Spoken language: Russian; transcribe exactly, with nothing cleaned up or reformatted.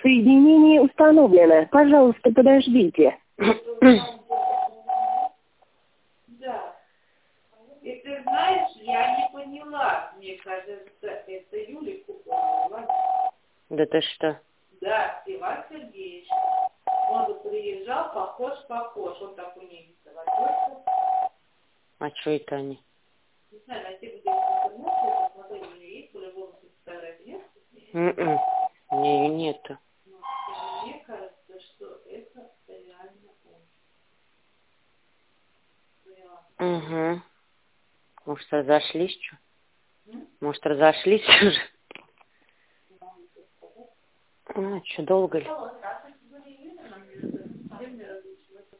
Соединение установлено. Пожалуйста, подождите. Да. И ты знаешь, я не поняла. Мне кажется, это Юлия Купова. Да ты что? Да, Иван Сергеевич. Он вот приезжал, похож, похож. Он так у нее золотой. А что это они? Не знаю, найти где-то в интернете, посмотреть, у нее есть по-любому фотографии, нет? М-м. У нее нету. Ну, мне кажется, что это реально он. Угу. Может, разошлись, что? М? Может, разошлись уже? А, что, долго ли?